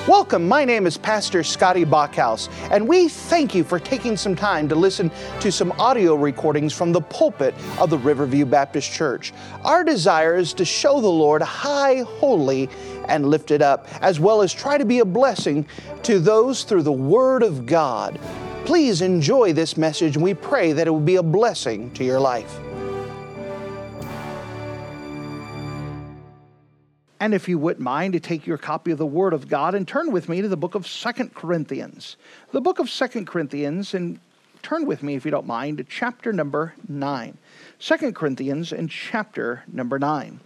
Welcome, my name is Pastor Scotty Bachhaus, and we thank you for taking some time to listen to some audio recordings from the pulpit of the Riverview Baptist Church. Our desire is to show the Lord high, holy, and lifted up, as well as try to be a blessing to those through the Word of God. Please enjoy this message, and we pray that it will be a blessing to your life. And if you wouldn't mind to take your copy of the Word of God and turn with me to the book of 2 Corinthians. The book of 2 Corinthians, and turn with me, if you don't mind, to chapter number 9. 2 Corinthians and chapter number 9.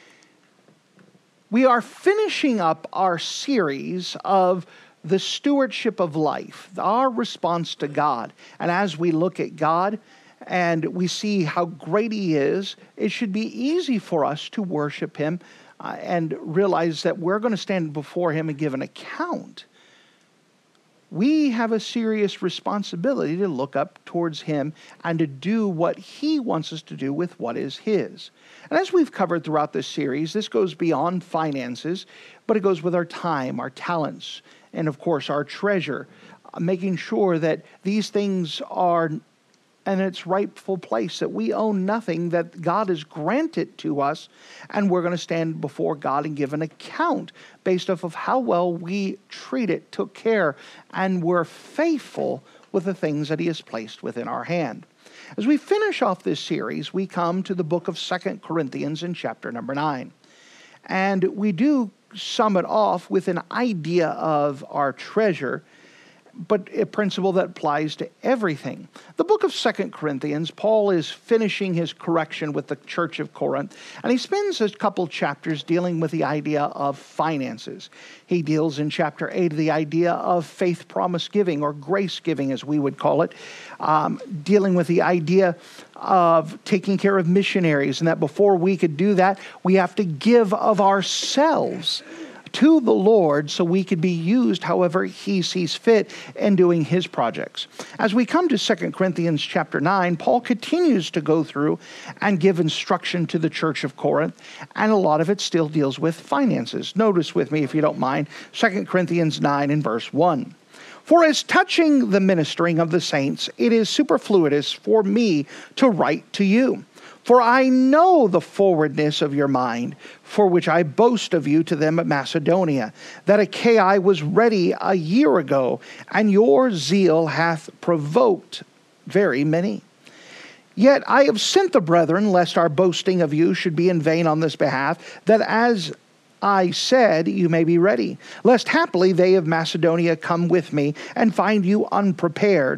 We are finishing up our series of the stewardship of life, our response to God. And as we look at God and we see how great He is, it should be easy for us to worship Him and realize that we're going to stand before Him and give an account. We have a serious responsibility to look up towards Him and to do what He wants us to do with what is His. And as we've covered throughout this series, this goes beyond finances, but it goes with our time, our talents, and of course our treasure, making sure that these things are in its rightful place, that we own nothing, that God has granted to us, and we're going to stand before God and give an account based off of how well we treat it, took care, and were faithful with the things that He has placed within our hand. As we finish off this series, we come to the book of 2 Corinthians in chapter number 9. And we do sum it off with an idea of our treasure, but a principle that applies to everything. The book of 2 Corinthians, Paul is finishing his correction with the church of Corinth, and he spends a couple chapters dealing with the idea of finances. He deals in chapter 8 of the idea of faith promise giving, or grace giving as we would call it, dealing with the idea of taking care of missionaries, and that before we could do that, we have to give of ourselves to the Lord so we could be used however He sees fit in doing His projects. As we come to 2 Corinthians chapter 9, Paul continues to go through and give instruction to the church of Corinth, and a lot of it still deals with finances. Notice with me, if you don't mind, 2 Corinthians 9 and verse 1. For as touching the ministering of the saints, it is superfluous for me to write to you. For I know the forwardness of your mind, for which I boast of you to them at Macedonia, that Achaia was ready a year ago, and your zeal hath provoked very many. Yet I have sent the brethren, lest our boasting of you should be in vain on this behalf, that as I said, you may be ready, lest haply they of Macedonia come with me, and find you unprepared.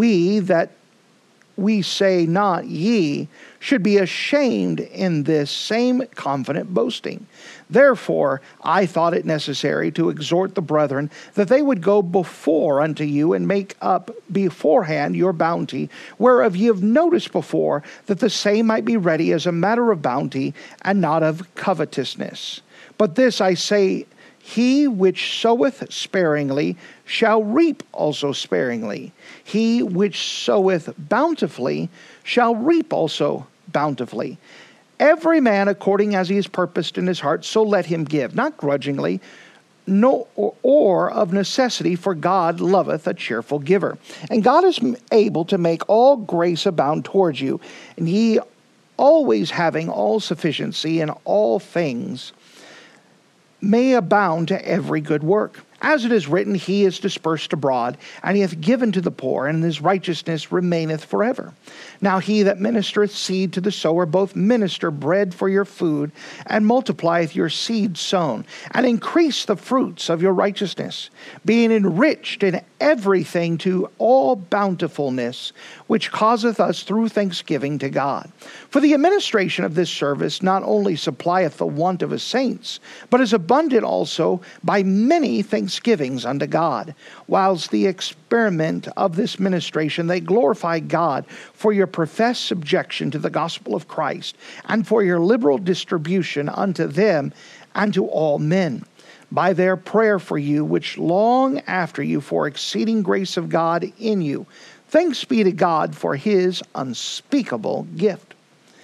We say not ye, should be ashamed in this same confident boasting. Therefore, I thought it necessary to exhort the brethren that they would go before unto you and make up beforehand your bounty, whereof ye have noticed before, that the same might be ready as a matter of bounty and not of covetousness. But this I say, he which soweth sparingly shall reap also sparingly. He which soweth bountifully shall reap also bountifully. Every man according as he is purposed in his heart, so let him give, not grudgingly, or of necessity, for God loveth a cheerful giver. And God is able to make all grace abound towards you, and ye always having all sufficiency in all things, may abound to every good work. As it is written, He is dispersed abroad, and He hath given to the poor, and His righteousness remaineth forever. Now He that ministereth seed to the sower both minister bread for your food, and multiplieth your seed sown, and increase the fruits of your righteousness, being enriched in everything to all bountifulness, which causeth us through thanksgiving to God. For the administration of this service not only supplieth the want of His saints, but is abundant also by many thanksgivings unto God. Whilst the experiment of this ministration they glorify God for your professed subjection to the gospel of Christ, and for your liberal distribution unto them and to all men, by their prayer for you, which long after you for exceeding grace of God in you. Thanks be to God for His unspeakable gift.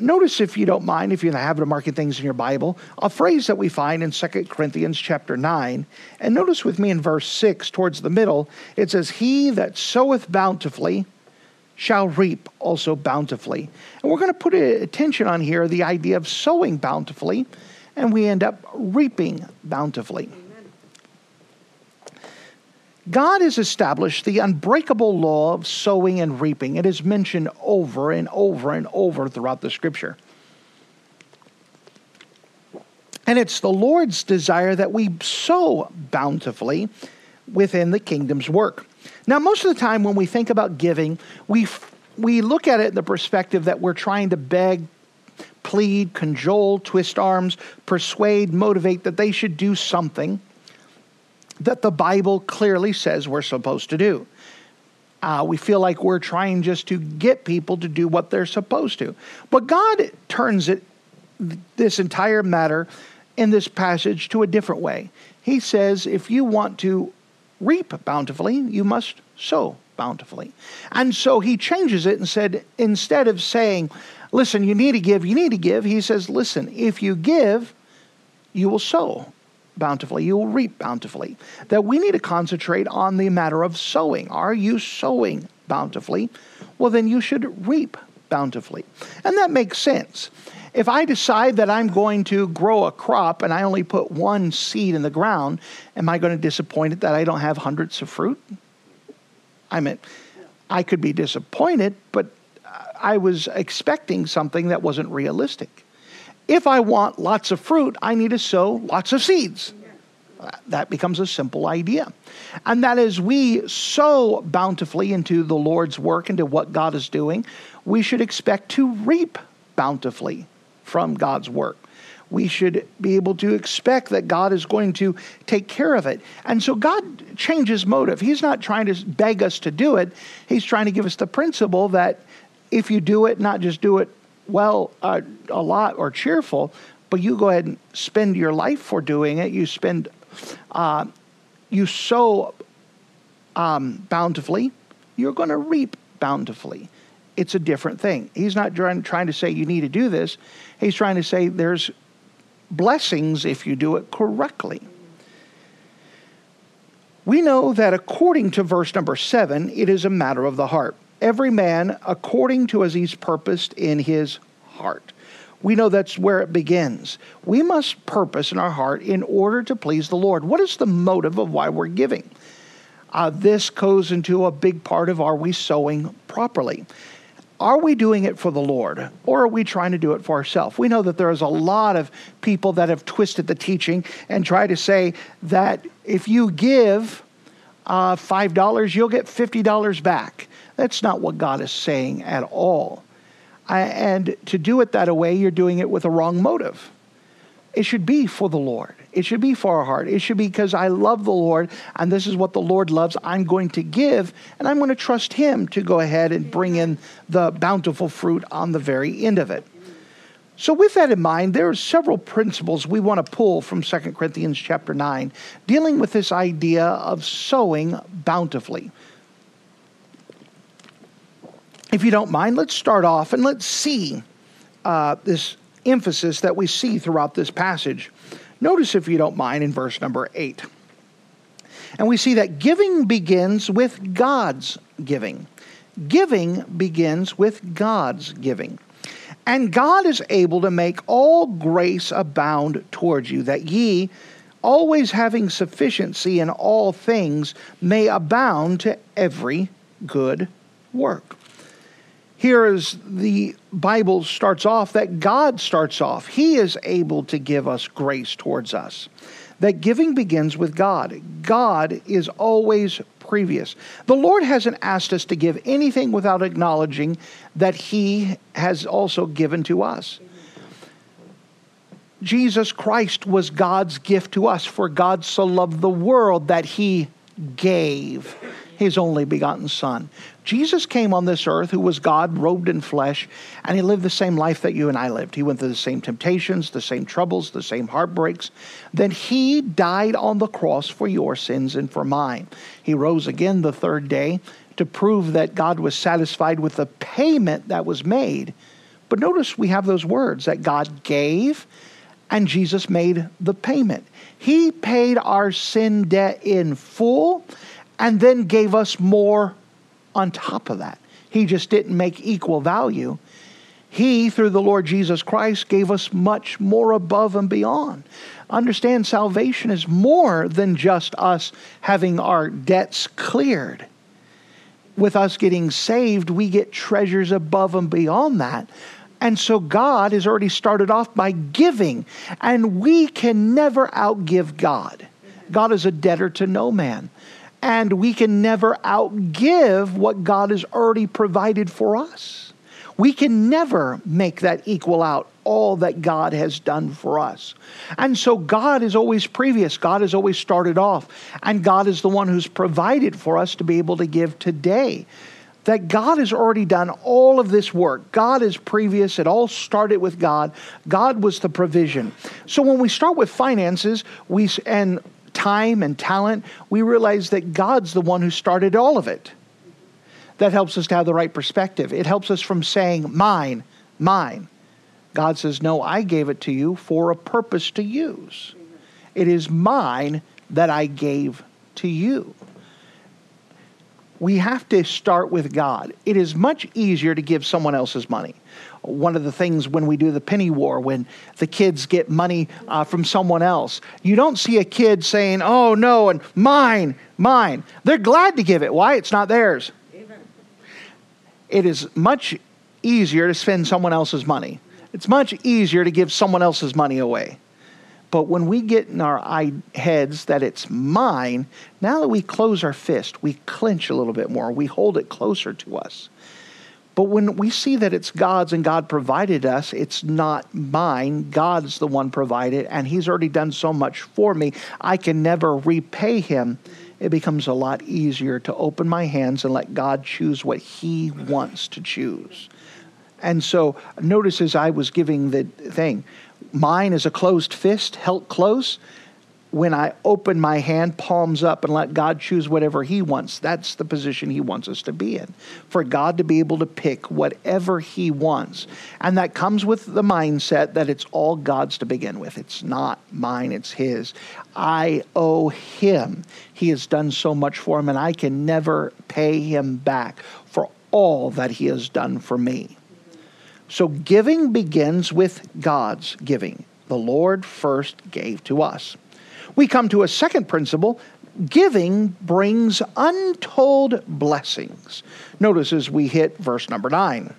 Notice, if you don't mind, if you're in the habit of marking things in your Bible, a phrase that we find in 2 Corinthians chapter 9. And notice with me in verse 6, towards the middle, it says, "He that soweth bountifully shall reap also bountifully." And we're going to put attention on here, the idea of sowing bountifully, and we end up reaping bountifully. God has established the unbreakable law of sowing and reaping. It is mentioned over and over and over throughout the Scripture. And it's the Lord's desire that we sow bountifully within the kingdom's work. Now, most of the time when we think about giving, we look at it in the perspective that we're trying to beg, plead, cajole, twist arms, persuade, motivate that they should do something that the Bible clearly says we're supposed to do. We feel like we're trying just to get people to do what they're supposed to. But God turns this entire matter in this passage to a different way. He says, if you want to reap bountifully, you must sow bountifully. And so he changes it and said, instead of saying, listen, you need to give, he says, listen, if you give, you will sow bountifully, you will reap bountifully. That we need to concentrate on the matter of sowing. Are you sowing bountifully? Well, then you should reap bountifully. And that makes sense. If I decide that I'm going to grow a crop and I only put one seed in the ground, am I going to be disappointed that I don't have hundreds of fruit? I mean, I could be disappointed, but I was expecting something that wasn't realistic. If I want lots of fruit, I need to sow lots of seeds. That becomes a simple idea. And that as we sow bountifully into the Lord's work, into what God is doing, we should expect to reap bountifully from God's work. We should be able to expect that God is going to take care of it. And so God changes motive. He's not trying to beg us to do it. He's trying to give us the principle that if you do it, not just do it well, a lot or cheerful, but you go ahead and spend your life for doing it. You sow bountifully, you're going to reap bountifully. It's a different thing. He's not trying to say you need to do this. He's trying to say there's blessings if you do it correctly. We know that according to verse number 7, it is a matter of the heart. Every man according to as he's purposed in his heart. We know that's where it begins. We must purpose in our heart in order to please the Lord. What is the motive of why we're giving? This goes into a big part of, are we sowing properly? Are we doing it for the Lord, or are we trying to do it for ourselves? We know that there is a lot of people that have twisted the teaching and try to say that if you give $5, you'll get $50 back. That's not what God is saying at all. And to do it that way, you're doing it with a wrong motive. It should be for the Lord. It should be for our heart. It should be because I love the Lord, and this is what the Lord loves. I'm going to give, and I'm going to trust Him to go ahead and bring in the bountiful fruit on the very end of it. So with that in mind, there are several principles we want to pull from 2 Corinthians chapter 9, dealing with this idea of sowing bountifully. If you don't mind, let's start off and let's see this emphasis that we see throughout this passage. Notice, if you don't mind, in verse number 8. And we see that giving begins with God's giving. Giving begins with God's giving. And God is able to make all grace abound towards you, that ye, always having sufficiency in all things, may abound to every good work. Here is the Bible starts off that God starts off. He is able to give us grace towards us. That giving begins with God. God is always previous. The Lord hasn't asked us to give anything without acknowledging that He has also given to us. Jesus Christ was God's gift to us, for God so loved the world that He gave His only begotten Son. Jesus came on this earth, who was God robed in flesh, and He lived the same life that you and I lived. He went through the same temptations, the same troubles, the same heartbreaks. Then He died on the cross for your sins and for mine. He rose again the third day to prove that God was satisfied with the payment that was made, But notice we have those words that God gave and Jesus made the payment. He paid our sin debt in full and then gave us more on top of that. He just didn't make equal value. He, through the Lord Jesus Christ, gave us much more above and beyond. Understand, salvation is more than just us having our debts cleared. With us getting saved, we get treasures above and beyond that. And so God has already started off by giving, and we can never outgive God. God is a debtor to no man. And we can never outgive what God has already provided for us. We can never make that equal out all that God has done for us. And so God is always previous. God has always started off. And God is the one who's provided for us to be able to give today. That God has already done all of this work. God is previous. It all started with God. God was the provision. So when we start with finances and time and talent, we realize that God's the one who started all of it. That helps us to have the right perspective. It helps us from saying, mine, mine. God says, no, I gave it to you for a purpose to use. It is mine that I gave to you. We have to start with God. It is much easier to give someone else's money. One of the things when we do the penny war, when the kids get money from someone else, you don't see a kid saying, oh no, and mine, mine. They're glad to give it. Why? It's not theirs. It is much easier to spend someone else's money. It's much easier to give someone else's money away. But when we get in our heads that it's mine, now that we close our fist, we clench a little bit more. We hold it closer to us. But when we see that it's God's and God provided us, it's not mine. God's the one provided, and He's already done so much for me. I can never repay Him. It becomes a lot easier to open my hands and let God choose what He wants to choose. And so notice as I was giving the thing, mine is a closed fist, held close. When I open my hand, palms up, and let God choose whatever He wants, that's the position He wants us to be in. For God to be able to pick whatever He wants. And that comes with the mindset that it's all God's to begin with. It's not mine, it's His. I owe Him. He has done so much for me, and I can never pay Him back for all that He has done for me. So giving begins with God's giving. The Lord first gave to us. We come to a second principle. Giving brings untold blessings. Notice as we hit verse number 9.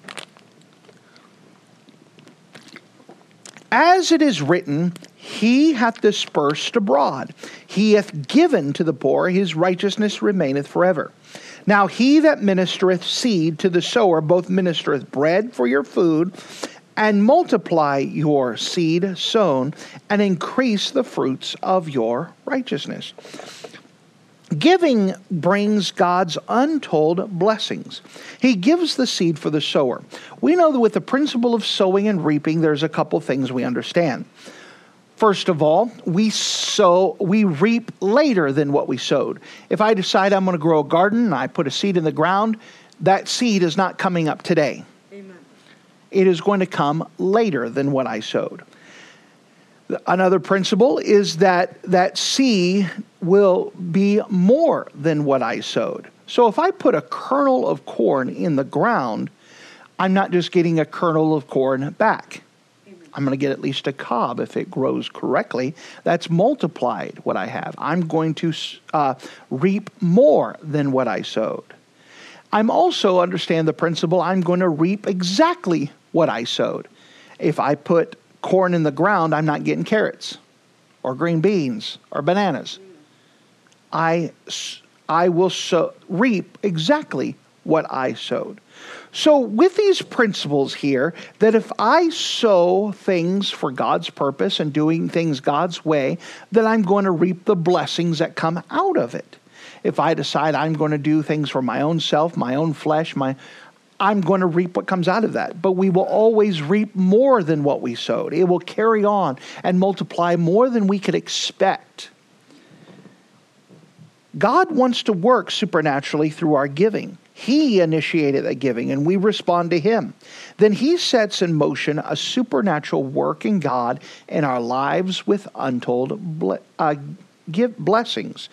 As it is written, He hath dispersed abroad. He hath given to the poor. His righteousness remaineth forever. Now he that ministereth seed to the sower both ministereth bread for your food, and multiply your seed sown, and increase the fruits of your righteousness. Giving brings God's untold blessings. He gives the seed for the sower. We know that with the principle of sowing and reaping, there's a couple things we understand. First of all, we reap later than what we sowed. If I decide I'm going to grow a garden and I put a seed in the ground, that seed is not coming up today. Amen. It is going to come later than what I sowed. Another principle is that seed will be more than what I sowed. So if I put a kernel of corn in the ground, I'm not just getting a kernel of corn back. I'm going to get at least a cob if it grows correctly. That's multiplied what I have. I'm going to reap more than what I sowed. I'm also understand the principle, I'm going to reap exactly what I sowed. If I put corn in the ground, I'm not getting carrots or green beans or bananas. I will reap exactly what I sowed. So with these principles here, that if I sow things for God's purpose and doing things God's way, then I'm going to reap the blessings that come out of it. If I decide I'm going to do things for my own self, my own flesh, I'm going to reap what comes out of that. But we will always reap more than what we sowed. It will carry on and multiply more than we could expect. God wants to work supernaturally through our giving. He initiated the giving, and we respond to him. Then he sets in motion a supernatural work in God in our lives with untold blessings.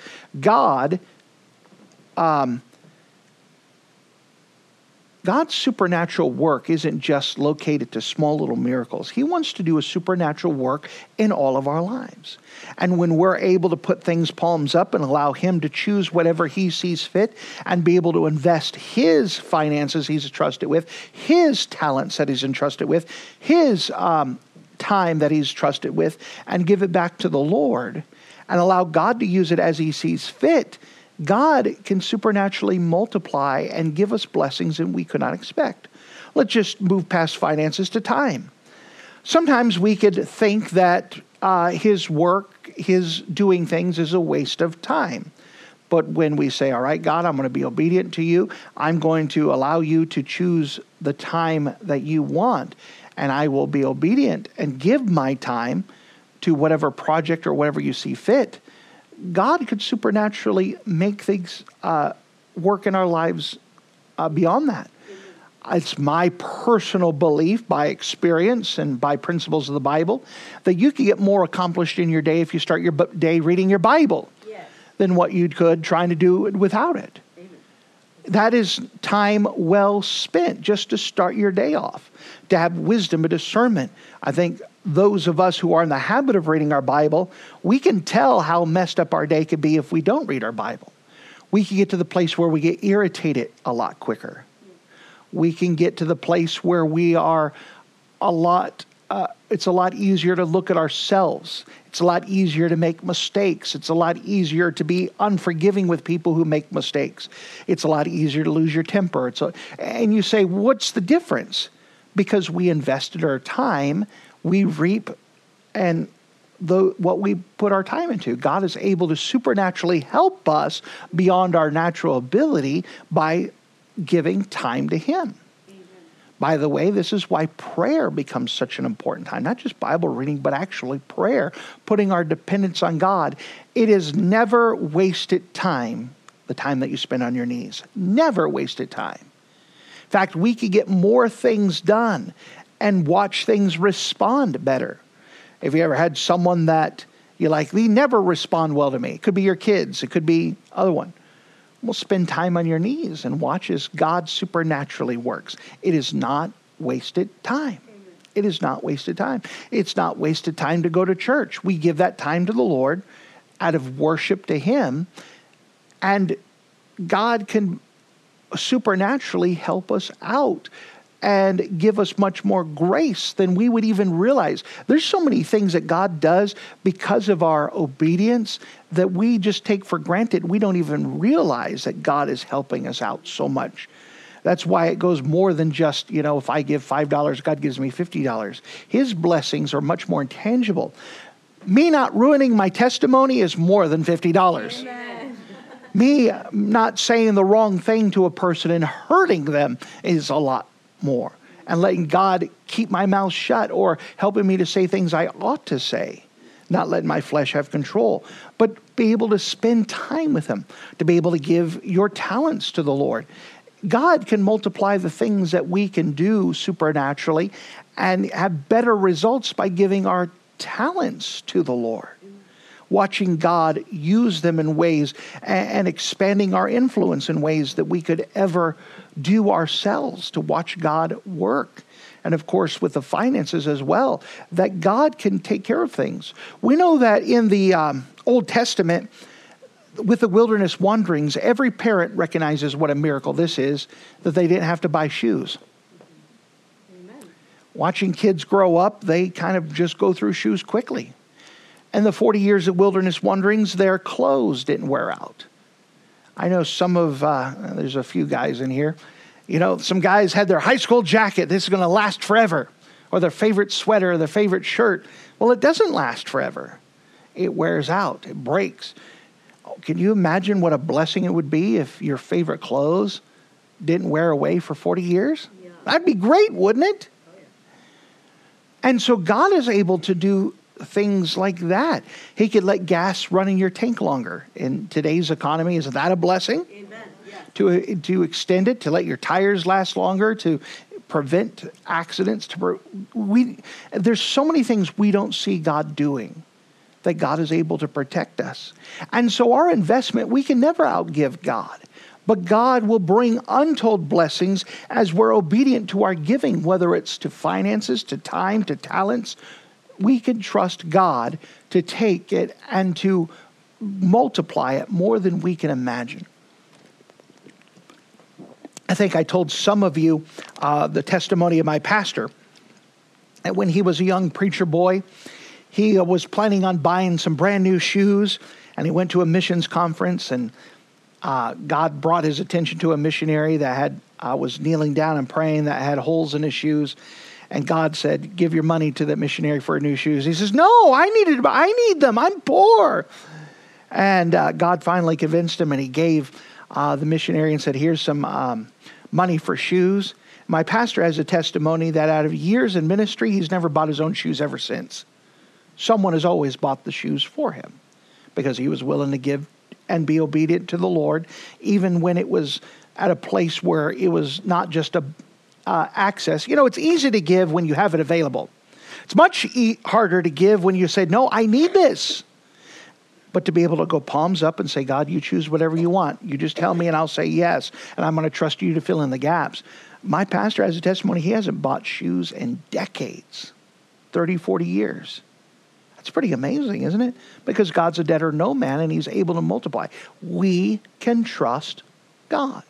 God's supernatural work isn't just located to small little miracles. He wants to do a supernatural work in all of our lives. And when we're able to put things palms up and allow him to choose whatever he sees fit and be able to invest his finances he's entrusted with, his talents that he's entrusted with, his time that he's trusted with, and give it back to the Lord and allow God to use it as he sees fit, God can supernaturally multiply and give us blessings that we could not expect. Let's just move past finances to time. Sometimes we could think that his work, his doing things is a waste of time. But when we say, all right, God, I'm going to be obedient to you. I'm going to allow you to choose the time that you want. And I will be obedient and give my time to whatever project or whatever you see fit. God could supernaturally make things work in our lives beyond that. It's my personal belief by experience and by principles of the Bible that you can get more accomplished in your day if you start your day reading your Bible than what you could trying to do without it. That is time well spent just to start your day off, to have wisdom and discernment. I think those of us who are in the habit of reading our Bible, we can tell how messed up our day could be if we don't read our Bible. We can get to the place where we get irritated a lot quicker. We can get to the place where we are it's a lot easier to look at ourselves. It's a lot easier to make mistakes. It's a lot easier to be unforgiving with people who make mistakes. It's a lot easier to lose your temper. And you say, what's the difference? Because we invested our time, we reap what we put our time into. God is able to supernaturally help us beyond our natural ability by giving time to him. By the way, this is why prayer becomes such an important time. Not just Bible reading, but actually prayer, putting our dependence on God. It is never wasted time, the time that you spend on your knees. Never wasted time. In fact, we could get more things done and watch things respond better. If you ever had someone that you like, they never respond well to me. It could be your kids. It could be other one. Well, spend time on your knees and watch as God supernaturally works. It is not wasted time. It is not wasted time. It's not wasted time to go to church. We give that time to the Lord out of worship to him. And God can supernaturally help us out and give us much more grace than we would even realize. There's so many things that God does because of our obedience that we just take for granted. We don't even realize that God is helping us out so much. That's why it goes more than just, if I give $5, God gives me $50. His blessings are much more intangible. Me not ruining my testimony is more than $50. Amen. Me not saying the wrong thing to a person and hurting them is a lot more. And letting God keep my mouth shut or helping me to say things I ought to say. Not letting my flesh have control. But be able to spend time with him. To be able to give your talents to the Lord. God can multiply the things that we can do supernaturally and have better results by giving our talents to the Lord. Watching God use them in ways and expanding our influence in ways that we could ever do ourselves, to watch God work. And of course, with the finances as well, that God can take care of things. We know that in the Old Testament, with the wilderness wanderings, every parent recognizes what a miracle this is, that they didn't have to buy shoes. Amen. Watching kids grow up, they kind of just go through shoes quickly. And the 40 years of wilderness wanderings, their clothes didn't wear out. I know there's a few guys in here. Some guys had their high school jacket. This is going to last forever. Or their favorite sweater or their favorite shirt. Well, it doesn't last forever. It wears out. It breaks. Can you imagine what a blessing it would be if your favorite clothes didn't wear away for 40 years? Yeah. That'd be great, wouldn't it? Oh, yeah. And so God is able to do things like that. He could let gas run in your tank longer. In today's economy, is that a blessing? Amen. Yes. to extend it, to let your tires last longer, to prevent accidents. There's so many things we don't see God doing that God is able to protect us. And so our investment, we can never outgive God. But God will bring untold blessings as we're obedient to our giving, whether it's to finances, to time, to talents. We can trust God to take it and to multiply it more than we can imagine. I think I told some of you the testimony of my pastor. And when he was a young preacher boy, he was planning on buying some brand new shoes, and he went to a missions conference, and God brought his attention to a missionary that was kneeling down and praying, that had holes in his shoes. And God said, give your money to that missionary for new shoes. He says, no, I need them. I'm poor. And God finally convinced him, and he gave the missionary and said, here's some money for shoes. My pastor has a testimony that out of years in ministry, he's never bought his own shoes ever since. Someone has always bought the shoes for him because he was willing to give and be obedient to the Lord, even when it was at a place where it was not just a access. You know, it's easy to give when you have it available. It's much harder to give when you say, no, I need this. But to be able to go palms up and say, God, you choose whatever you want. You just tell me and I'll say yes. And I'm going to trust you to fill in the gaps. My pastor has a testimony. He hasn't bought shoes in decades, 30, 40 years. That's pretty amazing, isn't it? Because God's a debtor no man, and he's able to multiply. We can trust God.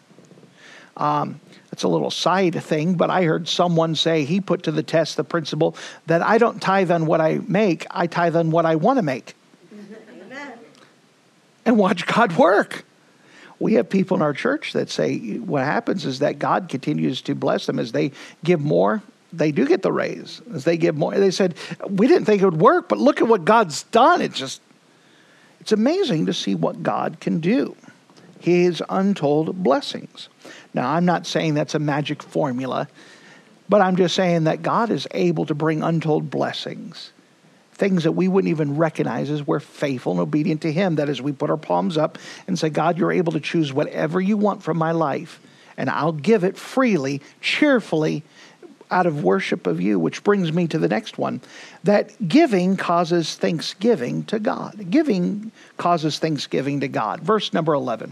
It's a little side thing, but I heard someone say he put to the test the principle that I don't tithe on what I make, I tithe on what I want to make. Amen. And watch God work. We have people in our church that say what happens is that God continues to bless them as they give more. They do get the raise as they give more. They said, we didn't think it would work, but look at what God's done. It's amazing to see what God can do. His untold blessings. Now, I'm not saying that's a magic formula, but I'm just saying that God is able to bring untold blessings. Things that we wouldn't even recognize as we're faithful and obedient to him. That is, we put our palms up and say, God, you're able to choose whatever you want from my life, and I'll give it freely, cheerfully, out of worship of you, which brings me to the next one, that giving causes thanksgiving to God. Giving causes thanksgiving to God. Verse number 11.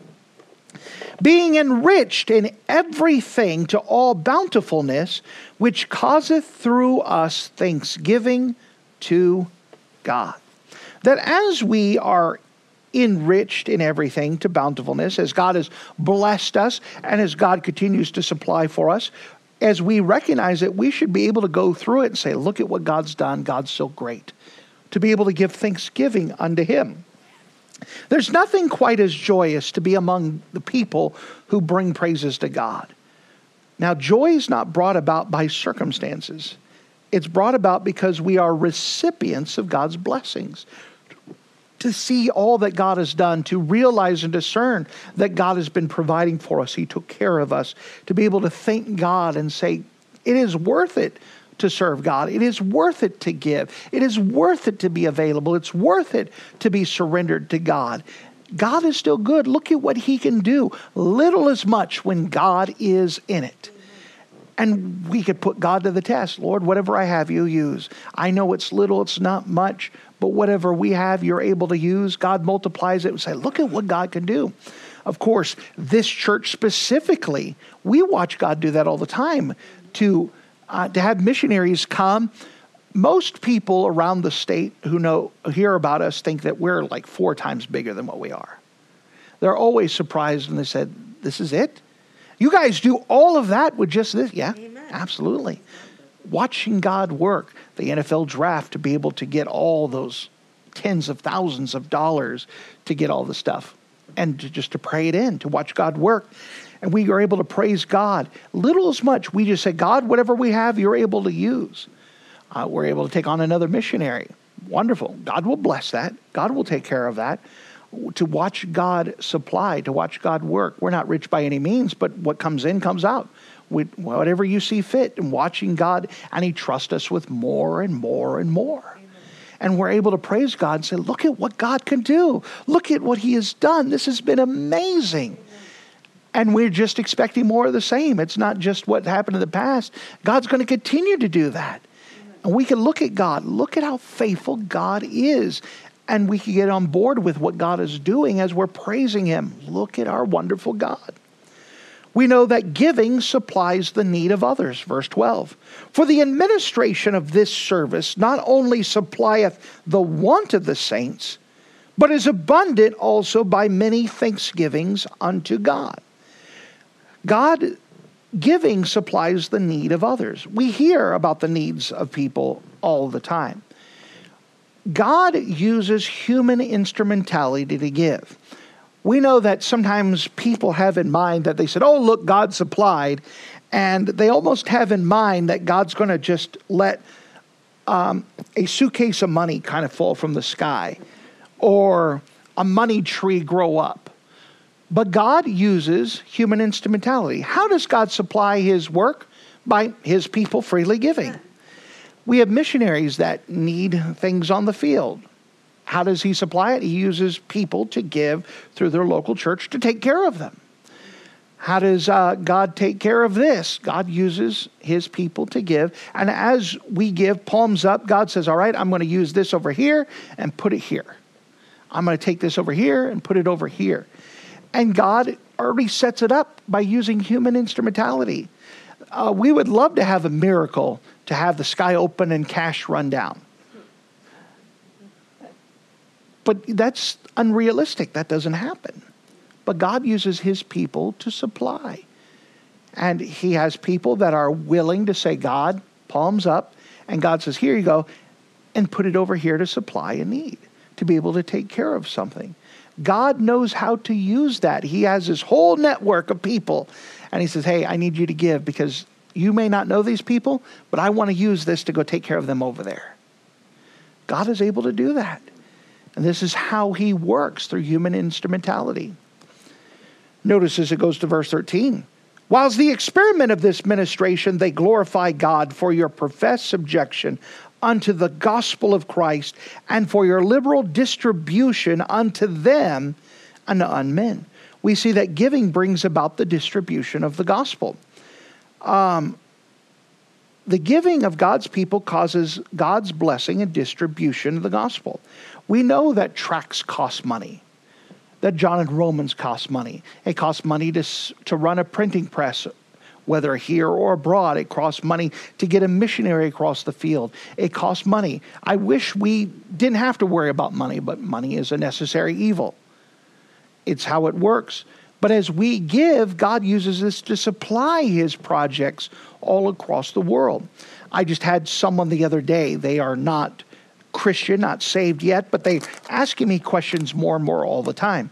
Being enriched in everything to all bountifulness, which causeth through us thanksgiving to God. That as we are enriched in everything to bountifulness, as God has blessed us, and as God continues to supply for us, as we recognize it, we should be able to go through it and say, look at what God's done. God's so great. To be able to give thanksgiving unto him. There's nothing quite as joyous to be among the people who bring praises to God. Now, joy is not brought about by circumstances. It's brought about because we are recipients of God's blessings. To see all that God has done, to realize and discern that God has been providing for us. He took care of us. To be able to thank God and say, it is worth it to serve God. It is worth it to give. It is worth it to be available. It's worth it to be surrendered to God. God is still good. Look at what he can do. Little as much when God is in it. And we could put God to the test. Lord, whatever I have, you use. I know it's little, it's not much, but whatever we have, you're able to use. God multiplies it and say, look at what God can do. Of course, this church specifically, we watch God do that all the time to have missionaries come. Most people around the state who hear about us think that we're like 4 times bigger than what we are. They're always surprised when they said, this is it? You guys do all of that with just this? Yeah, amen. Absolutely. Watching God work, the NFL draft, to be able to get all those tens of thousands of dollars to get all the stuff and to pray it in, to watch God work. And we are able to praise God. Little as much, we just say, God, whatever we have, you're able to use. We're able to take on another missionary. Wonderful. God will bless that. God will take care of that. To watch God supply, to watch God work. We're not rich by any means, but what comes in comes out. With whatever you see fit, and watching God, and he trusts us with more and more and more. Amen. And we're able to praise God and say, look at what God can do. Look at what he has done. This has been amazing. Amen. And we're just expecting more of the same. It's not just what happened in the past. God's going to continue to do that. And we can look at God. Look at how faithful God is. And we can get on board with what God is doing as we're praising Him. Look at our wonderful God. We know that giving supplies the need of others. Verse 12. For the administration of this service not only supplieth the want of the saints, but is abundant also by many thanksgivings unto God. God giving supplies the need of others. We hear about the needs of people all the time. God uses human instrumentality to give. We know that sometimes people have in mind that they said, oh, look, God supplied. And they almost have in mind that God's going to just let a suitcase of money kind of fall from the sky, or a money tree grow up. But God uses human instrumentality. How does God supply His work? By His people freely giving. We have missionaries that need things on the field. How does He supply it? He uses people to give through their local church to take care of them. How does God take care of this? God uses His people to give. And as we give palms up, God says, all right, I'm going to use this over here and put it here. I'm going to take this over here and put it over here. And God already sets it up by using human instrumentality. We would love to have a miracle to have the sky open and cash run down. But that's unrealistic. That doesn't happen. But God uses His people to supply. And He has people that are willing to say, God, palms up. And God says, here you go. And put it over here to supply a need, to be able to take care of something. God knows how to use that. He has His whole network of people. And He says, hey, I need you to give because you may not know these people, but I want to use this to go take care of them over there. God is able to do that. And this is how He works, through human instrumentality. Notice as it goes to verse 13. Whilst the experiment of this ministration, they glorify God for your professed subjection unto the gospel of Christ, and for your liberal distribution unto them and unto men. We see that giving brings about the distribution of the gospel. The giving of God's people causes God's blessing and distribution of the gospel. We know that tracts cost money, that John and Romans cost money. It costs money to run a printing press, whether here or abroad. It costs money to get a missionary across the field. It costs money. I wish we didn't have to worry about money, but money is a necessary evil. It's how it works. But as we give, God uses this to supply His projects all across the world. I just had someone the other day. They are not Christian, not saved yet, but they asking me questions more and more all the time.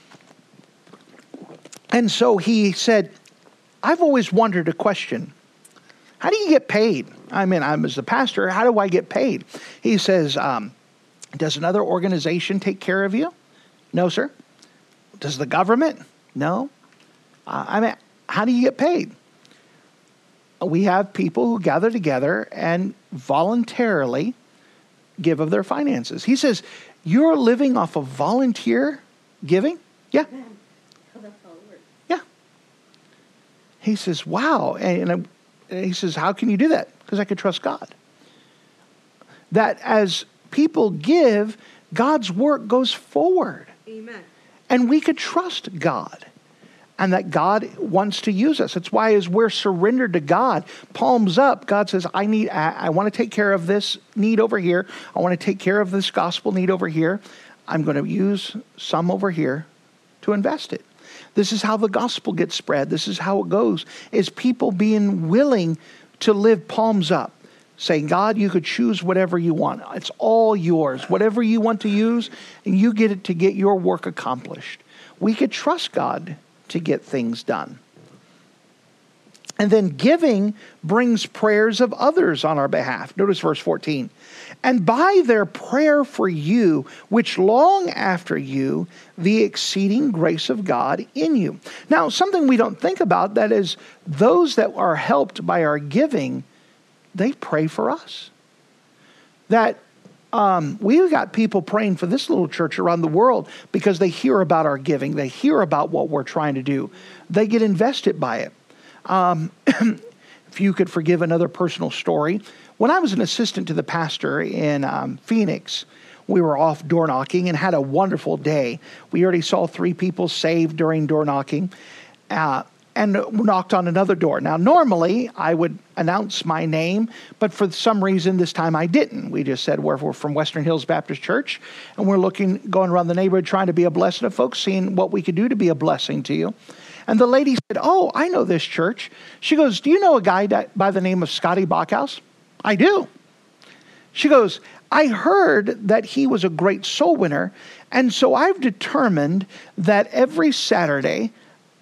And so he said, I've always wondered a question. How do you get paid? I mean, I'm as the pastor, how do I get paid? He says, does another organization take care of you? No, sir. Does the government? No. I mean, how do you get paid? We have people who gather together and voluntarily give of their finances. He says, you're living off of volunteer giving? Yeah. Yeah. He says, wow. And he says, how can you do that? Because I could trust God. That as people give, God's work goes forward. Amen. And we could trust God. And that God wants to use us. That's why as we're surrendered to God, palms up, God says, I want to take care of this need over here. I want to take care of this gospel need over here. I'm going to use some over here to invest it. This is how the gospel gets spread. This is how it goes, is people being willing to live palms up, saying, God, you could choose whatever you want. It's all yours. Whatever you want to use, and you get it to get your work accomplished. We could trust God to get things done. And then giving brings prayers of others on our behalf. Notice verse 14. And by their prayer for you, which long after you, the exceeding grace of God in you. Now, something we don't think about, that is, those that are helped by our giving, they pray for us. That We've got people praying for this little church around the world because they hear about our giving. They hear about what we're trying to do. They get invested by it. If you could forgive another personal story, when I was an assistant to the pastor in Phoenix, we were off door knocking and had a wonderful day. We already saw 3 people saved during door knocking. And knocked on another door. Now, normally, I would announce my name, but for some reason, this time I didn't. We just said, we're from Western Hills Baptist Church, and we're going around the neighborhood trying to be a blessing to folks, seeing what we could do to be a blessing to you. And the lady said, "Oh, I know this church." She goes, "Do you know a guy by the name of Scotty Bachhaus?" "I do." She goes, "I heard that he was a great soul winner, and so I've determined that every Saturday,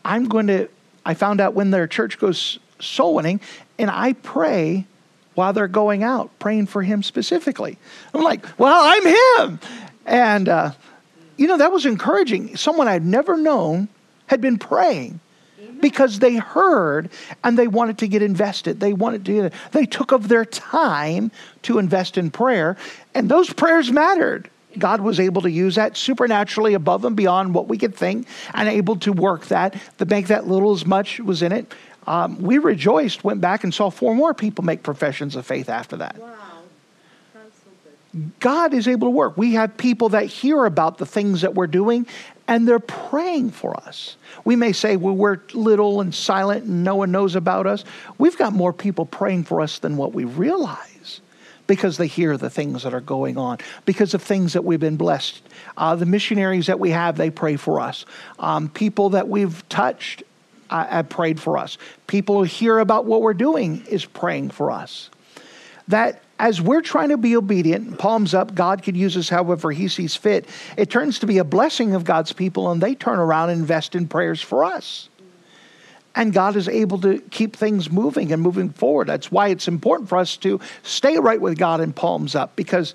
I found out when their church goes soul winning, and I pray while they're going out, praying for him specifically." I'm like, "Well, I'm him." And, that was encouraging. Someone I'd never known had been praying because they heard and they wanted to get invested. They took of their time to invest in prayer, and those prayers mattered. God was able to use that supernaturally above and beyond what we could think, and able to work that, to make that little as much was in it. We rejoiced, went back and saw 4 more people make professions of faith after that. Wow. That's so good. God is able to work. We have people that hear about the things that we're doing, and they're praying for us. We may say, well, we're little and silent and no one knows about us. We've got more people praying for us than what we realize, because they hear the things that are going on, because of things that we've been blessed. The missionaries that we have, they pray for us. People that we've touched have prayed for us. People who hear about what we're doing is praying for us. That as we're trying to be obedient, palms up, God could use us however he sees fit. It turns to be a blessing of God's people, and they turn around and invest in prayers for us. And God is able to keep things moving and moving forward. That's why it's important for us to stay right with God and palms up, because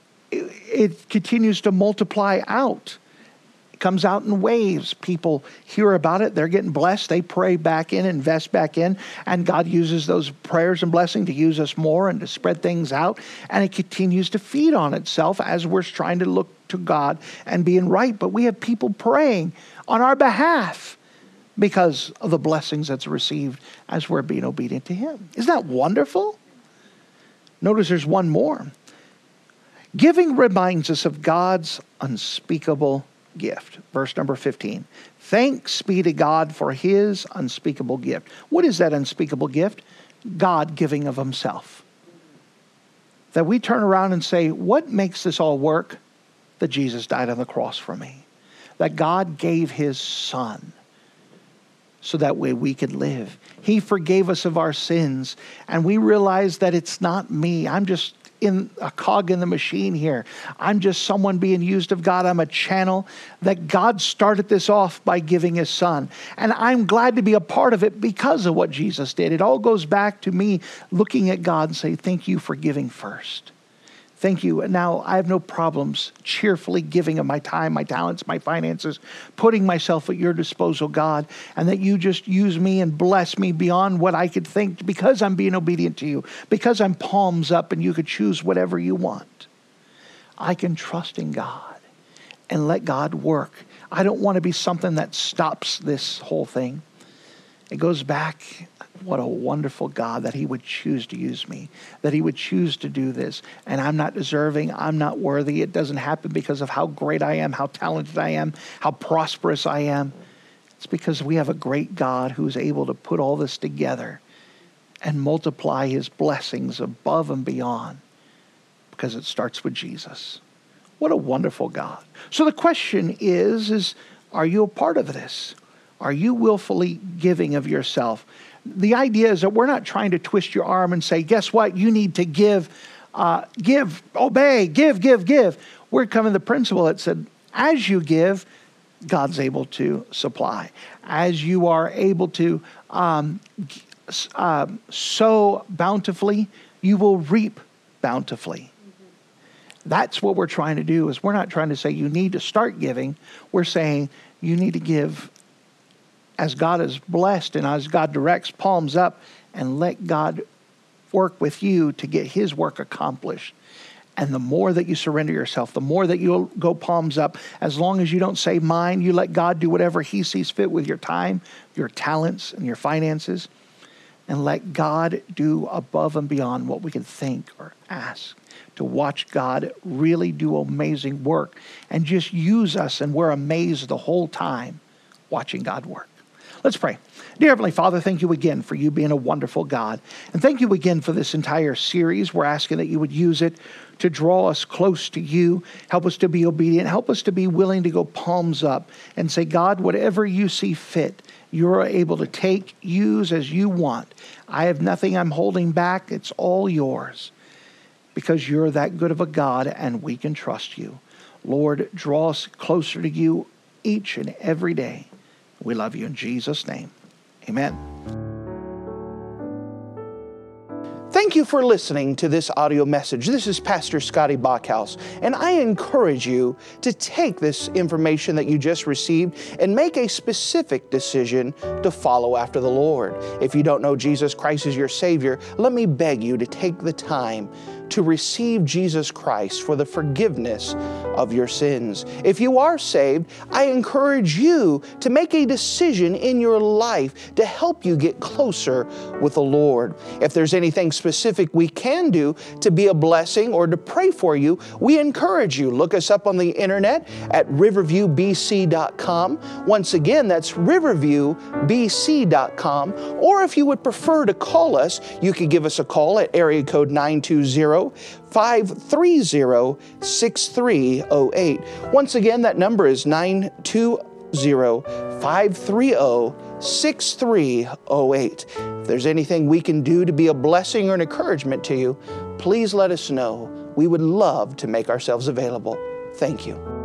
it continues to multiply out. It comes out in waves. People hear about it. They're getting blessed. They pray back in, invest back in. And God uses those prayers and blessing to use us more and to spread things out. And it continues to feed on itself as we're trying to look to God and being right. But we have people praying on our behalf because of the blessings that's received as we're being obedient to him. Isn't that wonderful? Notice there's one more. Giving reminds us of God's unspeakable gift. Verse number 15. Thanks be to God for his unspeakable gift. What is that unspeakable gift? God giving of himself. That we turn around and say, what makes this all work? That Jesus died on the cross for me. That God gave his son so that way we could live. He forgave us of our sins, and we realize that it's not me. I'm just in a cog in the machine here. I'm just someone being used of God. I'm a channel. That God started this off by giving his son. And I'm glad to be a part of it because of what Jesus did. It all goes back to me looking at God and say, thank you for giving first. Thank you. And now I have no problems cheerfully giving of my time, my talents, my finances, putting myself at your disposal, God, and that you just use me and bless me beyond what I could think because I'm being obedient to you, because I'm palms up and you could choose whatever you want. I can trust in God and let God work. I don't want to be something that stops this whole thing. It goes back, what a wonderful God that he would choose to use me, that he would choose to do this. And I'm not deserving, I'm not worthy. It doesn't happen because of how great I am, how talented I am, how prosperous I am. It's because we have a great God who's able to put all this together and multiply his blessings above and beyond, because it starts with Jesus. What a wonderful God. So the question is are you a part of this? Are you willfully giving of yourself? The idea is that we're not trying to twist your arm and say, guess what? You need to give, obey, give. We're coming to the principle that said, as you give, God's able to supply. As you are able to sow bountifully, you will reap bountifully. That's what we're trying to do. Is we're not trying to say you need to start giving. We're saying you need to give as God is blessed and as God directs, palms up, and let God work with you to get his work accomplished. And the more that you surrender yourself, the more that you'll go palms up. As long as you don't say mine, you let God do whatever he sees fit with your time, your talents, and your finances. And let God do above and beyond what we can think or ask. To watch God really do amazing work. And just use us, and we're amazed the whole time watching God work. Let's pray. Dear Heavenly Father, thank you again for you being a wonderful God. And thank you again for this entire series. We're asking that you would use it to draw us close to you. Help us to be obedient. Help us to be willing to go palms up and say, God, whatever you see fit, you're able to take, use as you want. I have nothing I'm holding back. It's all yours because you're that good of a God and we can trust you. Lord, draw us closer to you each and every day. We love you in Jesus' name. Amen. Thank you for listening to this audio message. This is Pastor Scotty Bachhaus, and I encourage you to take this information that you just received and make a specific decision to follow after the Lord. If you don't know Jesus Christ as your Savior, let me beg you to take the time to receive Jesus Christ for the forgiveness of your sins. If you are saved, I encourage you to make a decision in your life to help you get closer with the Lord. If there's anything specific we can do to be a blessing or to pray for you, we encourage you. Look us up on the internet at riverviewbc.com. Once again, that's riverviewbc.com. Or if you would prefer to call us, you can give us a call at area code 920-530-6308. Once again, that number is 920-530-6308. If there's anything we can do to be a blessing or an encouragement to you, please let us know. We would love to make ourselves available. Thank you.